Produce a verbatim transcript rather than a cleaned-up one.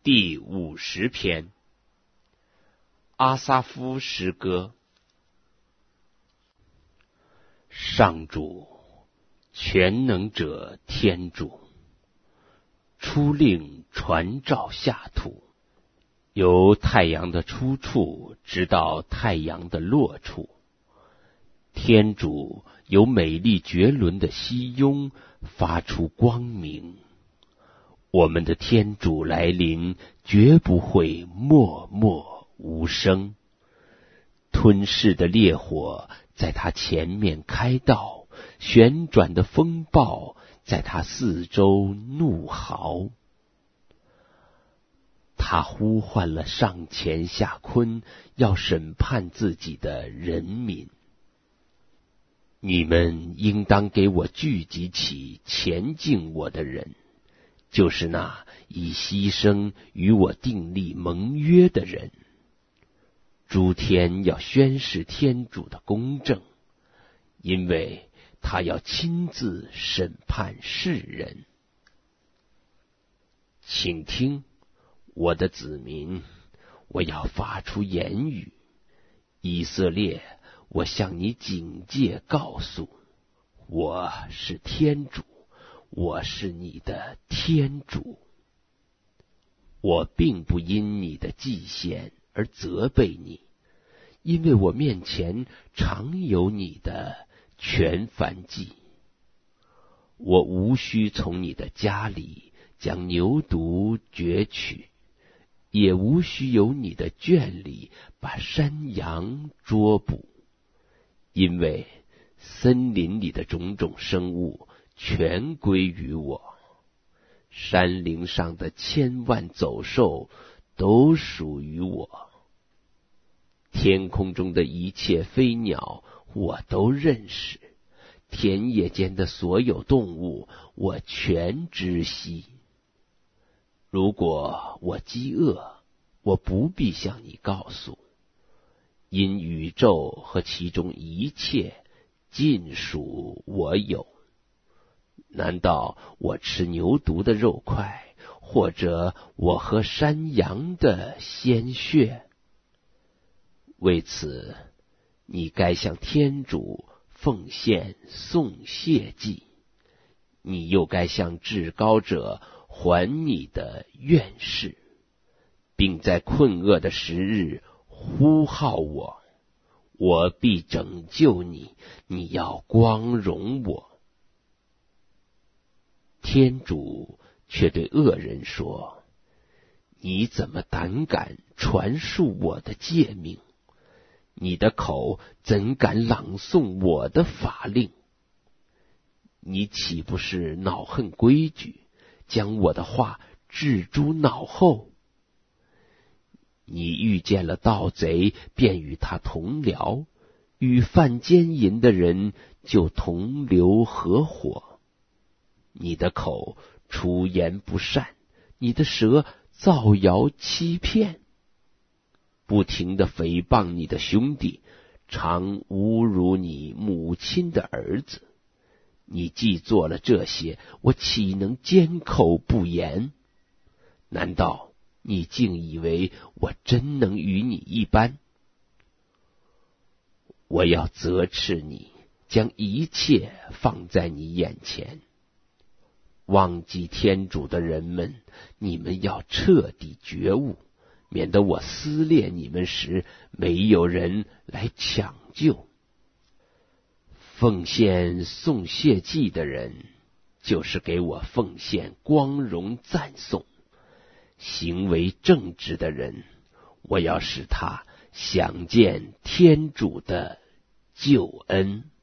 第五十篇，阿撒夫诗歌。上主，全能者天主，初令传召下土，由太阳的出处直到太阳的落处。天主由美丽绝伦的熙雍发出光明。我们的天主来临，绝不会默默无声。吞噬的烈火在他前面开道，旋转的风暴在他四周怒嚎。他呼唤了上乾下坤，要审判自己的人民。你们应当给我聚集起前敬我的人，就是那以牺牲与我订立盟约的人。诸天要宣示天主的公正，因为他要亲自审判世人。请听，我的子民，我要发出言语。以色列，我向你警戒告诉，我是天主，我是你的天主。我并不因你的祭献而责备你，因为我面前常有你的全燔祭。我无需从你的家里将牛犊攫取，也无需由你的圈里把山羊捉捕，因为森林里的种种生物全归于我，山岭上的千万走兽都属于我，天空中的一切飞鸟我都认识，田野间的所有动物我全知悉。如果我饥饿，我不必向你告诉，因宇宙和其中一切尽属我有。难道我吃牛犊的肉块，或者我喝山羊的鲜血？为此，你该向天主奉献颂谢祭，你又该向至高者还你的愿誓，并在困厄的时日呼号我，我必拯救你，你要光荣我。天主却对恶人说，你怎么胆敢传述我的诫命？你的口怎敢朗诵我的法令？你岂不是恼恨规矩，将我的话置诸脑后？你遇见了盗贼，便与他同僚，与犯奸淫的人就同流合伙。你的口出言不善，你的舌造谣欺骗，不停地诽谤你的兄弟，常侮辱你母亲的儿子。你既做了这些，我岂能缄口不言？难道你竟以为我真能与你一般？我要责斥你，将一切放在你眼前。忘记天主的人们，你们要彻底觉悟，免得我撕裂你们时，没有人来抢救。奉献颂谢祭的人，就是给我奉献光荣赞颂。行为正直的人，我要使他想见天主的救恩。